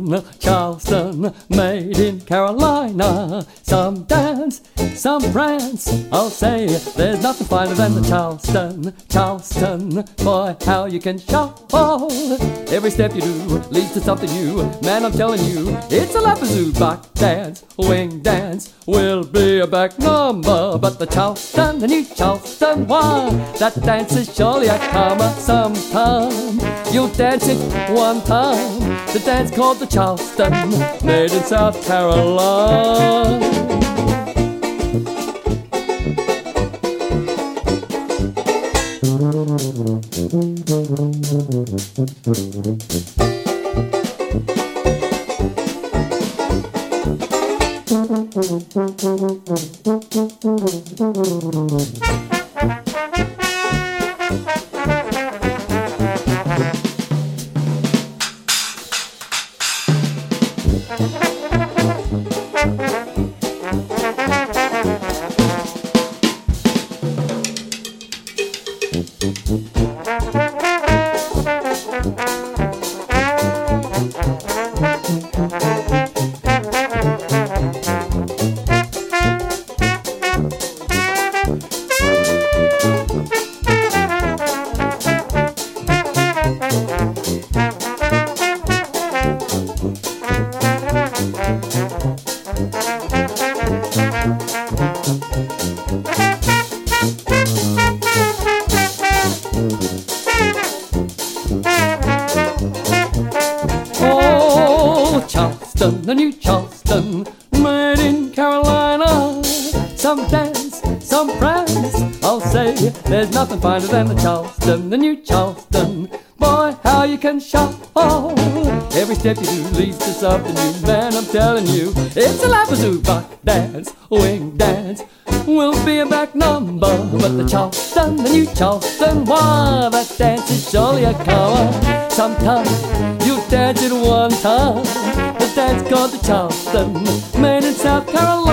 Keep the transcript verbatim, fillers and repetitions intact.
Charleston, Charleston, made in Carolina. Some dance, some prance, I'll say there's nothing finer than the Charleston, Charleston. Boy, how you can shuffle. Every step you do leads to something new. Man, I'm telling you, it's a lapazoo. Back dance, wing dance will be a back number. But the Charleston, the new Charleston, why? That dance is surely a comer sometime. You'll dance it one time. The dance called the Charleston, made in South Carolina. Oh, Charleston, the new Charleston, made in Carolina. Some dance, some prance, I'll say there's nothing finer than the Charleston, the new Charleston. Boy, how you can shuffle. Every step you do leads to something new. Man, I'm telling you, it's a lapazoo. Back dance, wing dance will be a back number. But the Charleston, the new Charleston, why? That dance is surely a comer. Sometimes you dance it one time. The dance called the Charleston, made in South Carolina.